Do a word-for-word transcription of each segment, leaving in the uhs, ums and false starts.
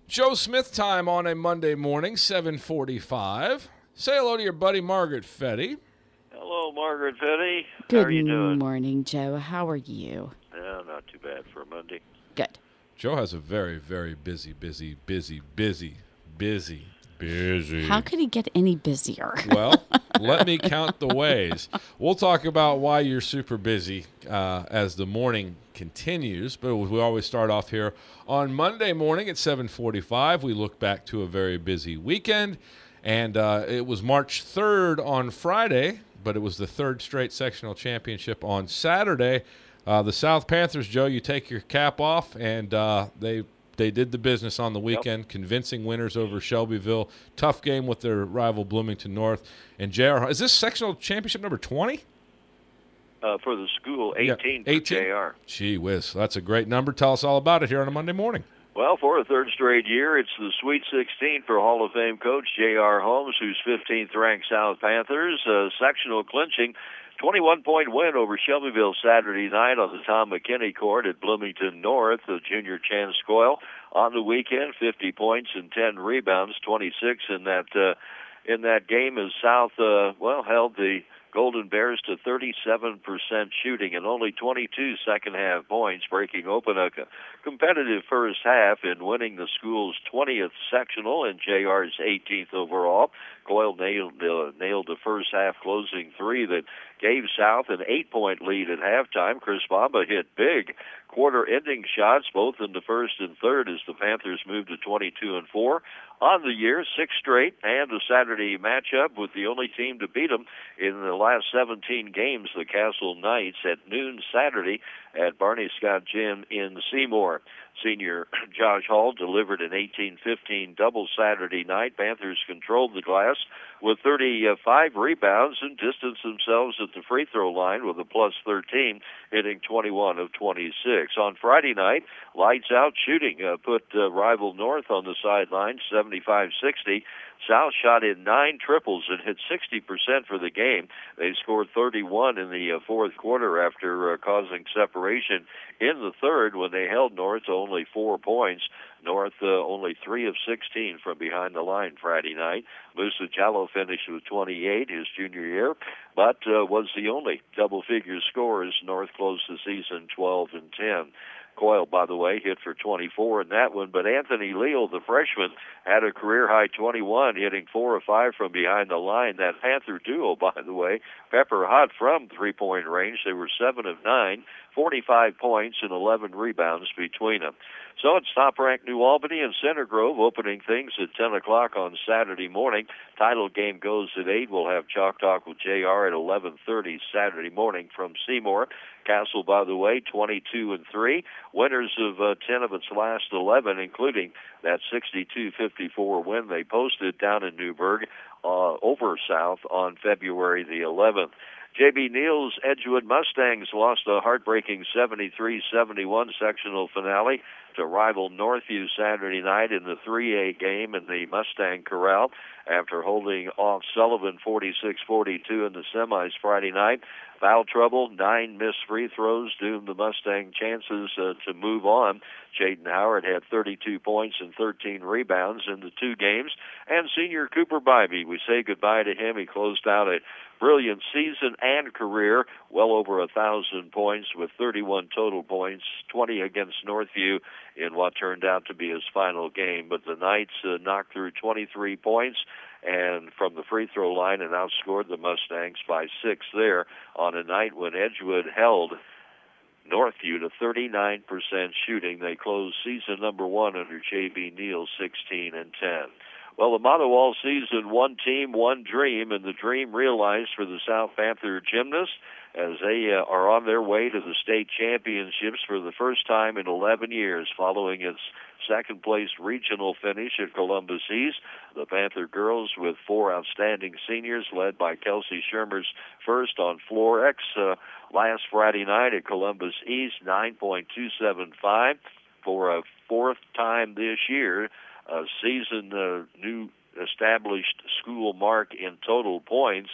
Joe Smith time on a Monday morning, seven forty-five. Say hello to your buddy Margaret Fetty. Hello, Margaret Fetty. Good How are you doing? morning, Joe. How are you? Yeah, not too bad for a Monday. Good. Joe has a very, very busy, busy, busy, busy, busy, busy. How could he get any busier? Well, let me count the ways. We'll talk about why you're super busy uh, as the morning continues, but we always start off here on Monday morning at seven forty-five. We look back to a very busy weekend, and uh, it was March third on Friday, but it was the third straight sectional championship on Saturday. Uh, the South Panthers, Joe, you take your cap off, and uh, they they did the business on the weekend, yep. Convincing winners over Shelbyville. Tough game with their rival Bloomington North. And J R, is this sectional championship number twenty? Uh, for the school, eighteen, yeah, eighteen for J R. Gee whiz, that's a great number. Tell us all about it here on a Monday morning. Well, for a third straight year, it's the Sweet sixteen for Hall of Fame coach J R. Holmes, whose fifteenth ranked South Panthers. Uh, sectional clinching, twenty-one point win over Shelbyville Saturday night on the Tom McKinney court at Bloomington North. The junior Chan Scoyle on the weekend, fifty points and ten rebounds, twenty-six in that uh, in that game as South uh, well held the Golden Bears to thirty-seven percent shooting and only twenty-two second-half points, breaking open a competitive first half and winning the school's twentieth sectional and J R's eighteenth overall. Coyle nailed, uh, nailed the first half closing three that gave South an eight-point lead at halftime. Chris Bamba hit big quarter-ending shots, both in the first and third, as the Panthers moved to twenty-two and four on the year, six straight, and a Saturday matchup with the only team to beat them in the last seventeen games, the Castle Knights, at noon Saturday at Barney Scott Gym in Seymour. Senior Josh Hall delivered an eighteen fifteen double Saturday night. Panthers controlled the glass with thirty-five rebounds and distanced themselves at the free throw line with a plus thirteen, hitting twenty-one of twenty-six. On Friday night, lights out shooting uh, put uh, rival North on the sideline, seventy-five sixty. South shot in nine triples and hit sixty percent for the game. They scored thirty-one in the uh, fourth quarter after uh, causing separation in the third when they held North to only four points. North uh, only three of sixteen from behind the line Friday night. Musa Jallo finished with twenty-eight his junior year, but uh, was the only double-figure scorer as North closed the season twelve and ten. Coyle, by the way, hit for twenty-four in that one, but Anthony Leal, the freshman, had a career-high twenty-one, hitting four or five from behind the line. That Panther duo, by the way, pepper hot from three-point range. They were seven of nine, forty-five points and eleven rebounds between them. So it's top-ranked New Albany and Center Grove opening things at ten o'clock on Saturday morning. Title game goes at eight. We'll have Chalk Talk with J R at eleven thirty Saturday morning from Seymour. Castle, by the way, twenty-two and three. Winners of uh, ten of its last eleven, including that sixty-two fifty-four win they posted down in Newburgh uh, over South on February the eleventh. J B. Neal's Edgewood Mustangs lost a heartbreaking seventy-three seventy-one sectional finale to rival Northview Saturday night in the three A game in the Mustang Corral after holding off Sullivan forty-six forty-two in the semis Friday night. Foul trouble, nine missed free throws doomed the Mustang chances uh, to move on. Jaden Howard had thirty-two points and thirteen rebounds in the two games. And senior Cooper Bybee, we say goodbye to him. He closed out a brilliant season and career, well over a thousand points with thirty-one total points, twenty against Northview in what turned out to be his final game. But the Knights uh, knocked through twenty-three points and from the free throw line and outscored the Mustangs by six there on a night when Edgewood held Northview to thirty-nine percent shooting. They closed season number one under J B. Neal, sixteen and ten. Well, the motto all season, one team, one dream, and the dream realized for the South Panther gymnasts as they uh, are on their way to the state championships for the first time in eleven years following its second-place regional finish at Columbus East. The Panther girls with four outstanding seniors led by Kelsey Shermer's first on floor X uh, last Friday night at Columbus East, nine point two seven five for a fourth time this year. A season uh, new established school mark in total points,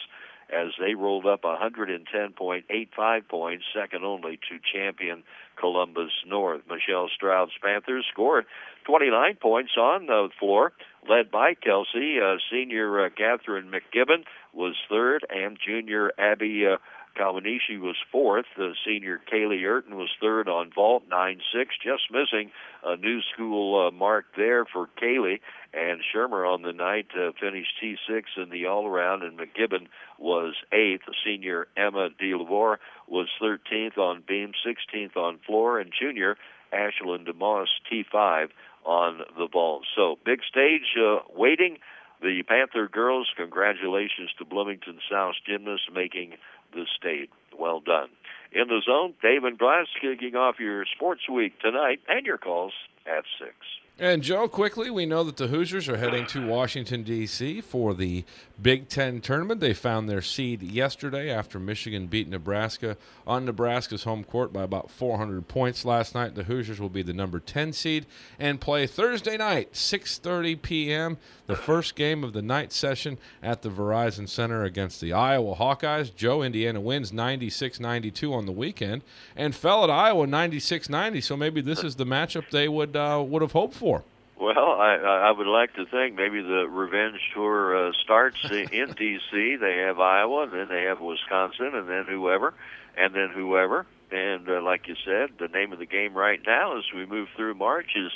as they rolled up one hundred ten point eight five points, second only to champion Columbus North. Michelle Stroud's Panthers scored twenty-nine points on the floor, led by Kelsey. Uh, senior uh, Catherine McGibbon was third, and junior Abby uh, Kalmanishi was fourth. The senior Kaylee Urton was third on vault, nine six, just missing a new school uh, mark there for Kaylee. And Shermer on the night uh, finished T six in the all-around, and McGibbon was eighth. Senior Emma DeLavore was thirteenth on beam, sixteenth on floor, and junior Ashlyn DeMoss T five on the vault. So big stage uh, waiting. The Panther girls, congratulations to Bloomington South gymnasts making the state. Well done. In the zone, Dave and Glass kicking off your sports week tonight, and your calls at six. And, Joe, quickly, we know that the Hoosiers are heading to Washington, D C for the Big Ten tournament. They found their seed yesterday after Michigan beat Nebraska on Nebraska's home court by about four hundred points last night. The Hoosiers will be the number ten seed and play Thursday night, six thirty p.m., the first game of the night session at the Verizon Center against the Iowa Hawkeyes. Joe, Indiana wins ninety-six ninety-two on the weekend and fell at Iowa ninety-six ninety, so maybe this is the matchup they would uh, would have hoped for. Well, I, I would like to think maybe the revenge tour uh, starts in D C They have Iowa, and then they have Wisconsin, and then whoever, and then whoever. And uh, like you said, the name of the game right now as we move through March is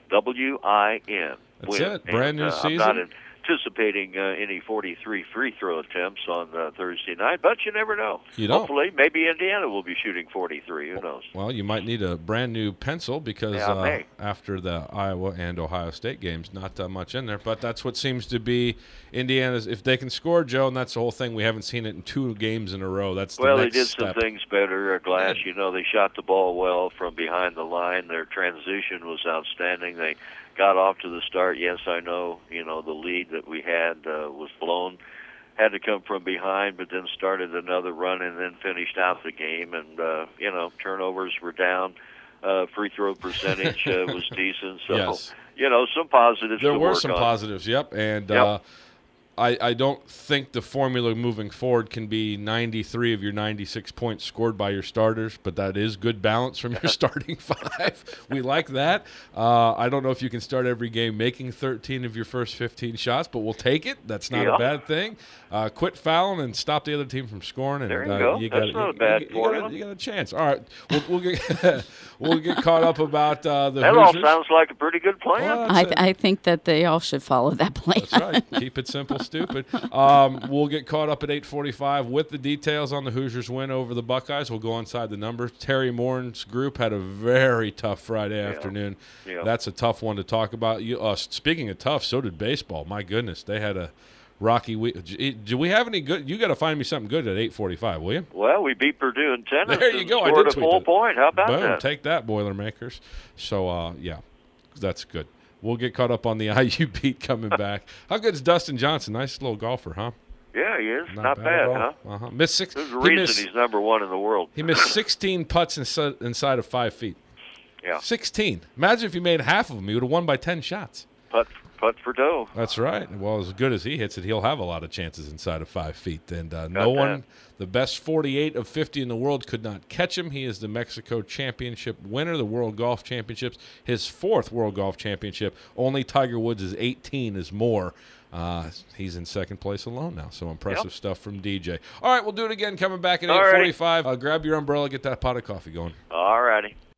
W I N. That's win. it. Brand new and, uh, season. I'm not anticipating uh, any forty-three free throw attempts on uh, Thursday night, but you never know. You don't. Hopefully, maybe Indiana will be shooting forty-three. Who knows? Well, you might need a brand new pencil because Yeah, uh, may. after the Iowa and Ohio State games, not that much in there. But that's what seems to be Indiana's. If they can score, Joe, and that's the whole thing. We haven't seen it in two games in a row. That's the well, next they did step. some things better. Uh, Glass, you know, they shot the ball well from behind the line. Their transition was outstanding. They got off to the start. Yes, I know, you know, the lead that we had uh, was blown. Had to come from behind, but then started another run and then finished out the game. And, uh, you know, turnovers were down. Uh, free throw percentage uh, was decent. So, Yes. you know, some positives There to were work some on. positives, yep. And Yep. uh, I, I don't think the formula moving forward can be ninety-three of your ninety-six points scored by your starters, but that is good balance from your starting five. We like that. Uh, I don't know if you can start every game making thirteen of your first fifteen shots, but we'll take it. That's not Yeah. a bad thing. Uh, quit fouling and stop the other team from scoring. And, There you uh, go. You That's got, not you, a bad you, you, formula. got, you got a chance. All right, we'll, we'll get we'll get caught up about uh, the That all Hoosiers. sounds like a pretty good plan. Well, I, that's it. I think that they all should follow that plan. That's right. Keep it simple, stupid. Um, we'll get caught up at eight forty-five with the details on the Hoosiers' win over the Buckeyes. We'll go inside the numbers. Terry Morin's group had a very tough Friday afternoon. Yeah. That's a tough one to talk about. You, uh, speaking of tough, so did baseball. My goodness, they had a rocky week. Do we have any good? You got to find me something good at eight forty-five, will you? Well, we beat Purdue in tennis. There you and go. I Scored did a tweet full that. point. How about Boom, that? take that, Boilermakers. So, uh, yeah, that's good. We'll get caught up on the I U beat coming back. How good is Dustin Johnson? Nice little golfer, huh? Yeah, he is. Not Not, bad bad, at all. huh? Uh-huh. Missed six. There's a he reason missed- he's number one in the world. He missed sixteen putts inside, inside of five feet. Yeah. sixteen. Imagine if he made half of them. He would have won by ten shots. Putt, putt for dough. That's right. Well, as good as he hits it, he'll have a lot of chances inside of five feet. And uh, no that. one, the best forty-eight of fifty in the world, could not catch him. He is the Mexico Championship winner, the World Golf Championships, his fourth World Golf Championship. Only Tiger Woods is eighteen is more. Uh, he's in second place alone now. So impressive Yep. stuff from D J. All right, we'll do it again coming back at All eight righty. forty-five. Uh, grab your umbrella, get that pot of coffee going. All righty.